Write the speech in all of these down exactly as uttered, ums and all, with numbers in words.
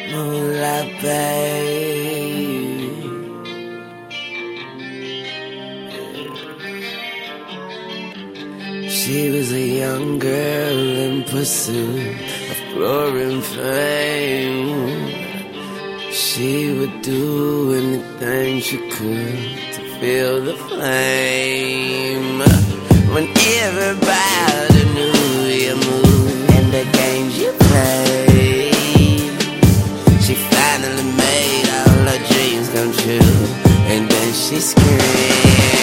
Moonlight babe. She was a young girl in pursuit of glory and fame. She would do anything she could to feel the flame. When everybody knew your move and the games you played, she finally made all her dreams come true. And then she screamed,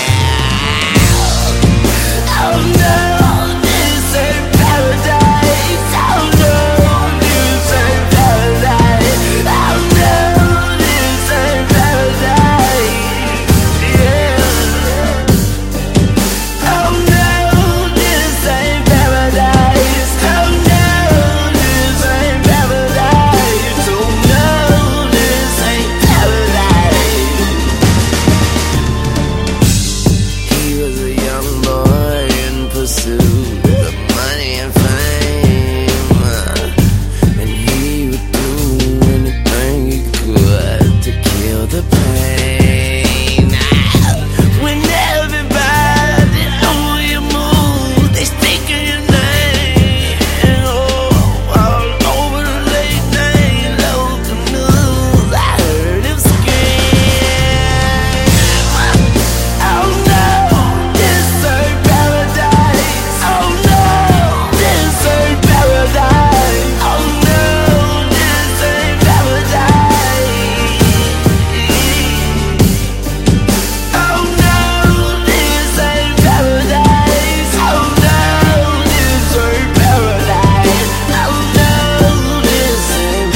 oh no, this ain't paradise. Oh no, this ain't paradise. Oh no, this ain't paradise. Yeah. Oh no, this ain't paradise. Oh no, this ain't paradise. Oh no, this ain't paradise. He was a young boy in pursuit of money and fame, and he would do anything he could to kill the pain. When everybody know you move, they speak of your name. Oh, all over the late night local news, I heard him scream, oh no, this ain't paradise. Oh no, this ain't paradise. Oh no, this ain't paradise. Oh no, this ain't paradise. Oh no, this ain't paradise. Oh no, this ain't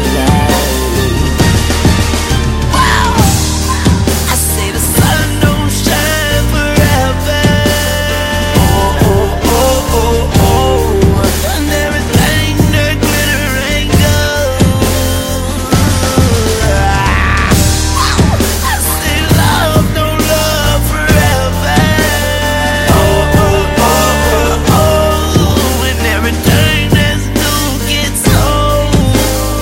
paradise. I say the sun don't shine forever. Oh, oh, oh, oh, oh. And everything that glitter ain't gold. I say love don't love forever. Oh, oh, oh, oh, oh. And everything that's new gets old.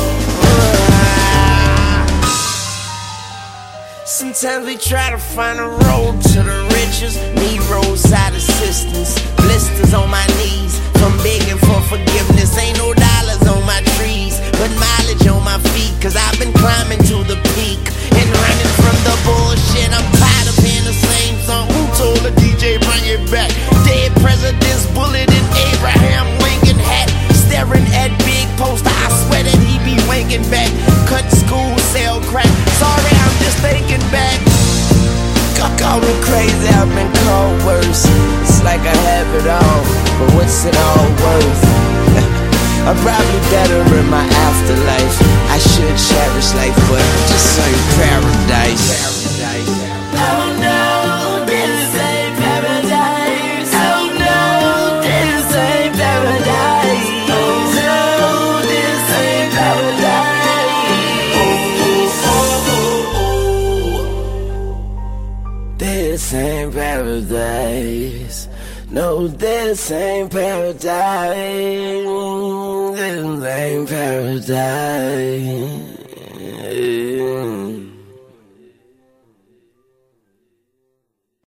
Sometimes we try to find a road to the riches. Need roadside assistance, blisters on my knees from begging for forgiveness. Ain't no dollars on my trees, but mileage on my feet. Cause I've been climbing to the peak and running from the bullshit. I'm tired of hearing the same song. Who told the D J bring it back? Dead presidents, bullet in Abraham Lincoln hat. Staring at big poster, I swear that he be winking back. Cut school, sell crack. Sorry, I'm just thinking back. Call me crazy, I've been called worse. It's like I have it all, but what's it all worth? I'm probably better in my afterlife. I should cherish life, but just ain't paradise. Oh no, this ain't paradise. Oh no, this ain't paradise. Oh no, this ain't paradise. Oh, oh, oh, oh. This ain't paradise. No, this ain't paradise. This ain't paradise.